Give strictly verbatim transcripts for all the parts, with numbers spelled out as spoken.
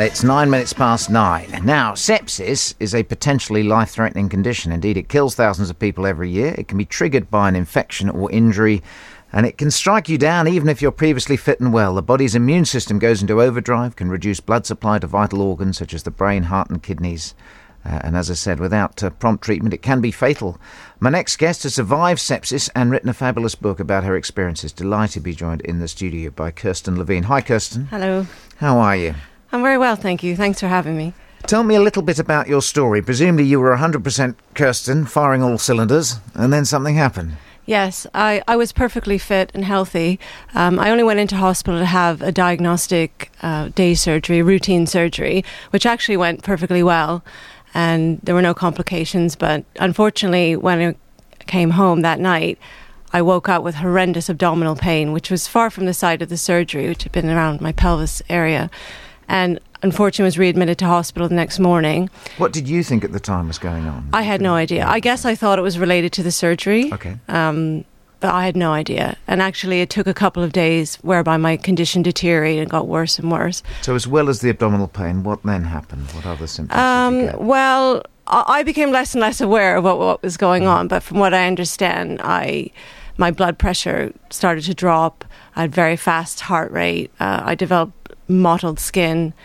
It's nine minutes past nine. Now, sepsis is a potentially life-threatening condition. Indeed, it kills thousands of people every year. It can be triggered by an infection or injury, and it can strike you down even if you're previously fit and well. The body's immune system goes into overdrive, can reduce blood supply to vital organs such as the brain, heart and kidneys. Uh, and as I said, without uh, prompt treatment, it can be fatal. My next guest has survived sepsis and written a fabulous book about her experiences. Delighted to be joined in the studio by Kirsten Levine. Hi, Kirsten. Hello. How are you? I'm very well, thank you. Thanks for having me. Tell me a little bit about your story. Presumably you were one hundred percent Kirsten, firing all cylinders, and then something happened. Yes, I, I was perfectly fit and healthy. Um, I only went into hospital to have a diagnostic uh, day surgery, routine surgery, which actually went perfectly well, and there were no complications. But unfortunately, when I came home that night, I woke up with horrendous abdominal pain, which was far from the site of the surgery, which had been around my pelvis area. And unfortunately was readmitted to hospital the next morning. What did you think at the time was going on? I had no idea. I guess I thought it was related to the surgery. Okay. Um, but I had no idea. And actually it took a couple of days whereby my condition deteriorated and got worse and worse. So as well as the abdominal pain, what then happened? What other symptoms um, did you get? Well, I became less and less aware of what, what was going on. But from what I understand, I... my blood pressure started to drop. I had very fast heart rate. Uh, I developed mottled skin.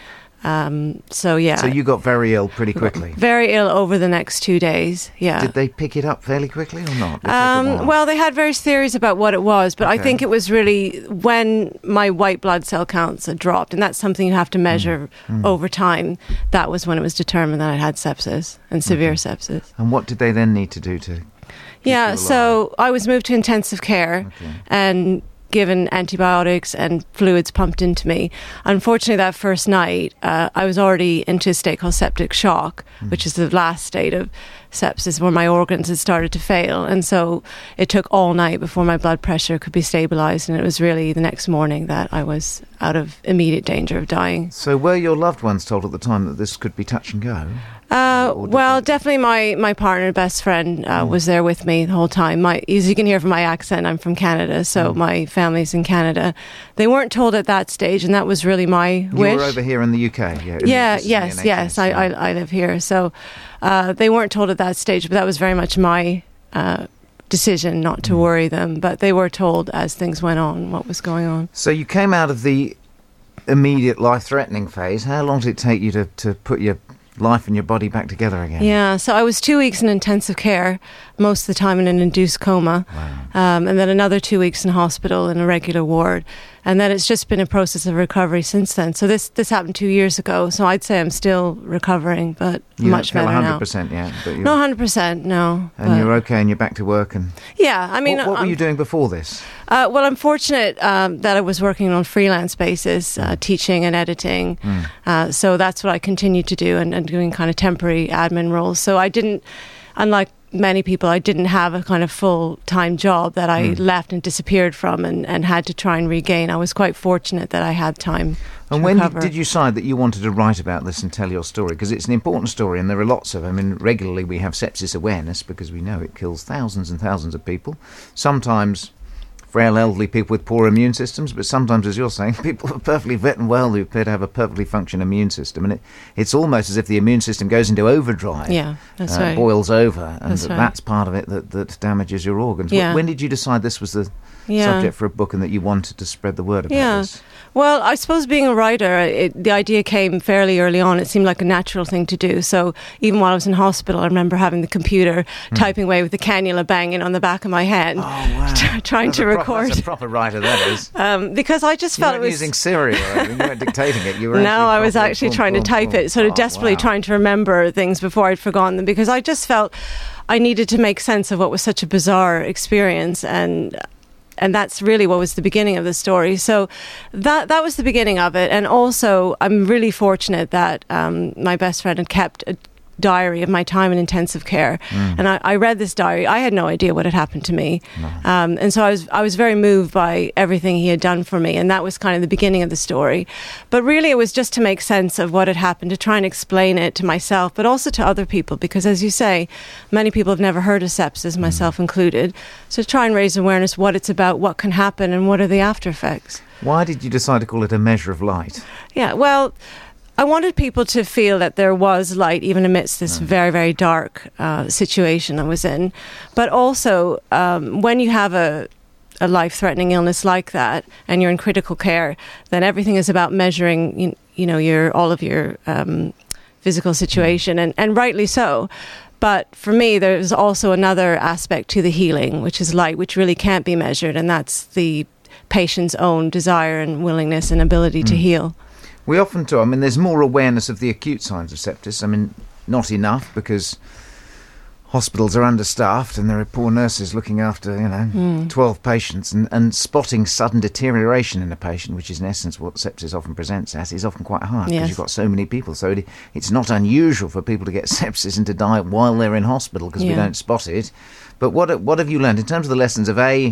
Um, so, yeah. So you got very ill pretty quickly? Very ill over the next two days, yeah. Did they pick it up fairly quickly or not? Um, well, they had various theories about what it was, but okay. I think it was really when my white blood cell counts had dropped, and that's something you have to measure mm. Mm. over time. That was when it was determined that I had sepsis and severe okay. sepsis. And what did they then need to do to... Yeah, so I was moved to intensive care okay. and given antibiotics and fluids pumped into me. Unfortunately, that first night, uh, I was already into a state called septic shock, mm. which is the last state of sepsis where my organs had started to fail. And so it took all night before my blood pressure could be stabilised. And it was really the next morning that I was out of immediate danger of dying. So were your loved ones told at the time that this could be touch and go? Uh, well, definitely my, my partner, best friend, uh, mm. was there with me the whole time. My, as you can hear from my accent, I'm from Canada, so mm. my family's in Canada. They weren't told at that stage, and that was really my you wish. You were over here in the U K? Yeah, yeah yes, yes, I, I, I live here. So uh, they weren't told at that stage, but that was very much my uh, decision not to mm. worry them. But they were told as things went on what was going on. So you came out of the immediate life-threatening phase. How long did it take you to, to put your life and your body back together again? Yeah, so I was two weeks in intensive care, most of the time in an induced coma, wow. um, and then another two weeks in hospital in a regular ward. And then it's just been a process of recovery since then. So this this happened two years ago, so I'd say I'm still recovering, but you much don't feel better one hundred percent now. Yet, but you're, not one hundred percent, no. And you're okay and you're back to work? And yeah, I mean... What, what were you doing before this? Uh, well, I'm fortunate um, that I was working on a freelance basis, uh, mm. teaching and editing. Mm. Uh, so that's what I continued to do and, and doing kind of temporary admin roles. So I didn't, unlike many people, I didn't have a kind of full-time job that I mm. left and disappeared from and, and had to try and regain. I was quite fortunate that I had time And to when recover. did you decide that you wanted to write about this and tell your story? Because it's an important story and there are lots of, I mean, regularly we have sepsis awareness because we know it kills thousands and thousands of people. Sometimes frail elderly people with poor immune systems, but sometimes, as you're saying, people are perfectly fit and well who appear to have a perfectly functioning immune system. And it, it's almost as if the immune system goes into overdrive. Yeah, that's uh, right. Boils over, and that's, that right. that's part of it that, that damages your organs. Yeah. When did you decide this was the yeah. subject for a book and that you wanted to spread the word about yeah. this? Well, I suppose being a writer, it, the idea came fairly early on. It seemed like a natural thing to do. So even while I was in hospital, I remember having the computer mm. typing away with the cannula banging on the back of my head, oh, wow. t- trying that's to a pro- record. That's a proper writer, that is. um, because I just you felt weren't it was using Siri or anything. You weren't dictating it. You were no, I was proper, actually boom, trying boom, to type boom. it, sort of oh, desperately wow. trying to remember things before I'd forgotten them, because I just felt I needed to make sense of what was such a bizarre experience, and and that's really what was the beginning of the story. So that that was the beginning of it. And also, I'm really fortunate that um, my best friend had kept a diary of my time in intensive care, mm. and I, I read this diary. I had no idea what had happened to me, no. um, and so I was I was very moved by everything he had done for me, and that was kind of the beginning of the story. But really, it was just to make sense of what had happened, to try and explain it to myself, but also to other people, because as you say, many people have never heard of sepsis, myself mm. included. So try and raise awareness what it's about, what can happen, and what are the after effects. Why did you decide to call it A Measure of Light? Yeah, well, I wanted people to feel that there was light even amidst this Right. very, very dark uh, situation I was in. But also, um, when you have a, a life-threatening illness like that and you're in critical care, then everything is about measuring, you, you know, your all of your um, physical situation, and, and rightly so. But for me, there's also another aspect to the healing, which is light, which really can't be measured, and that's the patient's own desire and willingness and ability to heal. We often talk, I mean, there's more awareness of the acute signs of sepsis. I mean, not enough, because hospitals are understaffed and there are poor nurses looking after, you know, Mm. twelve patients. And, and spotting sudden deterioration in a patient, which is in essence what sepsis often presents as, is often quite hard, because Yes. you've got so many people. So it, it's not unusual for people to get sepsis and to die while they're in hospital, because we Yeah. don't spot it. But what what have you learned in terms of the lessons of A,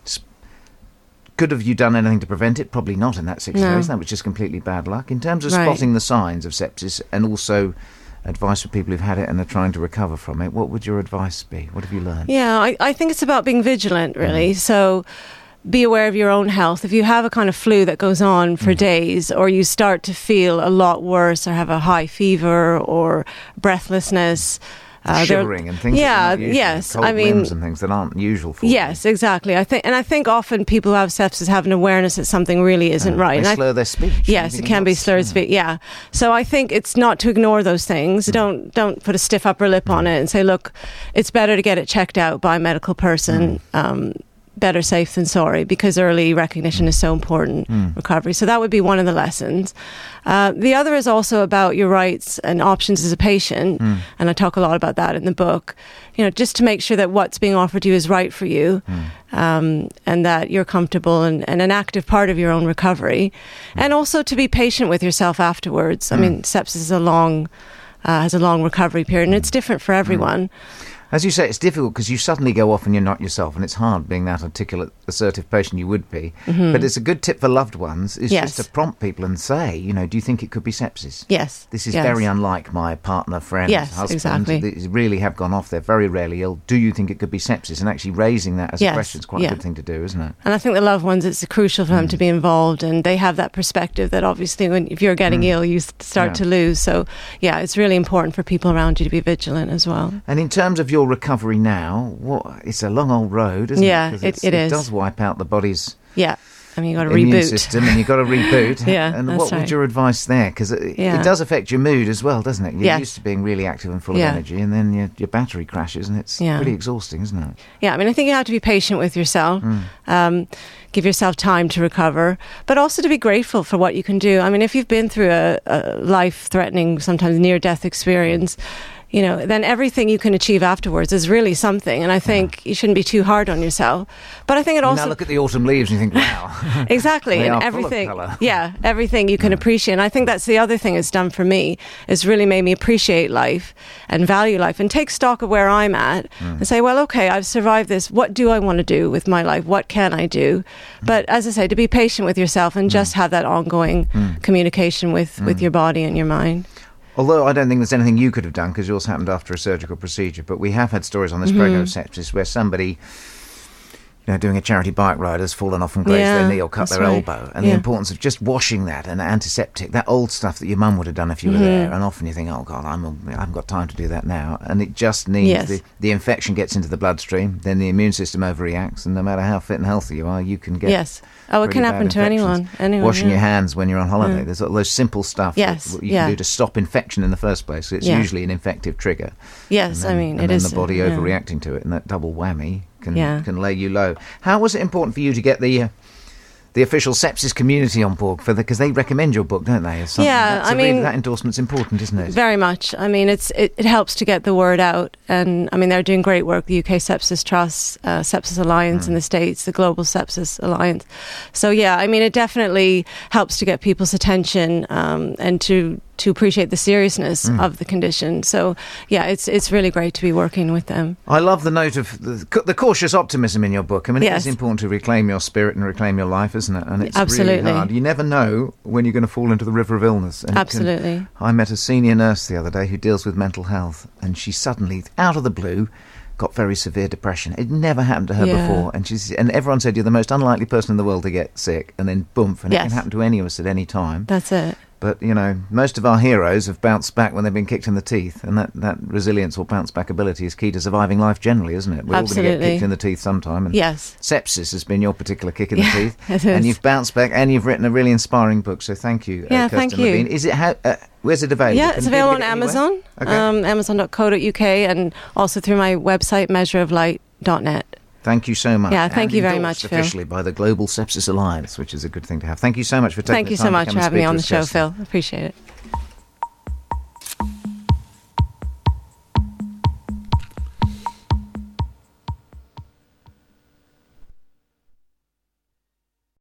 could have you done anything to prevent it? Probably not in that situation. No. That was just completely bad luck. In terms of Right. spotting the signs of sepsis and also advice for people who've had it and are trying to recover from it, what would your advice be? What have you learned? Yeah, I, I think it's about being vigilant, really. So be aware of your own health. If you have a kind of flu that goes on for days, or you start to feel a lot worse or have a high fever or breathlessness, uh, there- Shivering and things. Yeah, that are not usual, yes. cold I mean, limbs and things that aren't usual for yes, exactly. I think, and I think often people who have sepsis have an awareness that something really isn't them. right. They And I- slur their speech. Yes, it Anything can be else? slurred Yeah. speech. Yeah, so I think it's not to ignore those things. Mm. Don't don't put a stiff upper lip on it and say, look, it's better to get it checked out by a medical person. Mm. Um, better safe than sorry, because early recognition is so important. Mm. Recovery. So that would be one of the lessons. Uh, the other is also about your rights and options as a patient, Mm. and I talk a lot about that in the book. You know, just to make sure that what's being offered to you is right for you. Mm. Um, and that you're comfortable and, and an active part of your own recovery, and also to be patient with yourself afterwards. I Mm. mean, sepsis is a long uh, has a long recovery period, and it's different for everyone. As you say, it's difficult because you suddenly go off and you're not yourself, and it's hard being that articulate, assertive patient you would be. Mhm. But it's a good tip for loved ones, is Yes. just to prompt people and say, you know, do you think it could be sepsis? Yes, This is yes. very unlike my partner, friend, Yes, husband. exactly. They really have gone off. They're very rarely ill. Do you think it could be sepsis? And actually raising that as Yes, a question is quite yeah. a good thing to do, isn't it? And I think the loved ones, it's crucial for them to be involved, and they have that perspective that obviously when if you're getting Mm. ill, you s- start Yeah. to lose. So yeah, it's really important for people around you to be vigilant as well. And in terms of your recovery now, what it's a long old road, isn't Yeah, it? 'Cause it- it's- it is. does wipe out the body's Yeah, I mean, you got to immune reboot. system, and you've got to reboot. Yeah, and that's what would right. your advice there? Because it, Yeah. it does affect your mood as well, doesn't it? You're Yes. used to being really active and full Yeah. of energy, and then your, your battery crashes, and it's Yeah. pretty exhausting, isn't it? Yeah, I mean, I think you have to be patient with yourself. Mm. Um, give yourself time to recover, but also to be grateful for what you can do. I mean, if you've been through a, a life-threatening, sometimes near-death experience, you know, then everything you can achieve afterwards is really something. And I think you shouldn't be too hard on yourself. But I think it You also now look at the autumn leaves and you think, wow. exactly, They and are full of everything, colour. yeah, everything you can appreciate. And I think that's the other thing it's done for me. It's really made me appreciate life and value life and take stock of where I'm at Mm. and say, well, okay, I've survived this. What do I want to do with my life? What can I do? Mm. But as I say, to be patient with yourself and just have that ongoing Mm. communication with, with your body and your mind. Although I don't think there's anything you could have done, because yours happened after a surgical procedure, but we have had stories on this Mhm. program of sepsis where somebody, you know, doing a charity bike ride has fallen off and grazed Yeah, their knee or cut that's their right. elbow. And Yeah. the importance of just washing that and antiseptic, that old stuff that your mum would have done if you were Mhm. there. And often you think, oh, God, I'm, I haven't got time to do that now. And it just needs, Yes. the, the infection gets into the bloodstream, then the immune system overreacts, and no matter how fit and healthy you are, you can get Yes. Oh, it really can bad happen to infections. anyone. anyone Washing yeah. your hands when you're on holiday. Mm. There's all those simple stuff Yes, that you yeah. can do to stop infection in the first place. It's Yeah. usually an infective trigger. Yes, And then, I mean, and it then is. the body uh, yeah. overreacting to it, and that double whammy can Yeah. can lay you low. How was it important for you to get the uh, the official sepsis community on board for the, because they recommend your book, don't they? as something? Yeah, That's I a really- mean- that endorsement's important, isn't it? Very much. I mean, it's it, it helps to get the word out, and I mean they're doing great work. The U K Sepsis Trust, uh, Sepsis Alliance in the States, the Global Sepsis Alliance. So yeah, I mean it definitely helps to get people's attention um, and to to appreciate the seriousness Mm. of the condition. So yeah, it's it's really great to be working with them. I love the note of the, the cautious optimism in your book. I mean, Yes. it is important to reclaim your spirit and reclaim your life, isn't it? And it's Absolutely. really hard. You never know when you're going to fall into the river of illness. And it can- Absolutely. I met a senior nurse the other day who deals with mental health, and she suddenly, out of the blue, got very severe depression. It never happened to her Yeah. before, and she's and everyone said you're the most unlikely person in the world to get sick, and then boom, and it Yes. can happen to any of us at any time. That's it. But, you know, most of our heroes have bounced back when they've been kicked in the teeth, and that, that resilience or bounce-back ability is key to surviving life generally, isn't it? We're Absolutely. all going to get kicked in the teeth sometime. And yes. sepsis has been your particular kick in yeah, the teeth. It is. And you've bounced back, and you've written a really inspiring book, so thank you, yeah, uh, Kirsten thank you. Levine. Is it, how, uh, where's it available? Yeah, Can it's people available on get it anywhere? Amazon, Okay. um, amazon dot co dot uk, and also through my website, measure of light dot net. Thank you so much. Yeah, thank and you very endorsed much, Phil. officially by the Global Sepsis Alliance, which is a good thing to have. Thank you so much for taking Thank the you time so to much come for and having me speak to on the us, show, Kirsten. Phil. Appreciate it.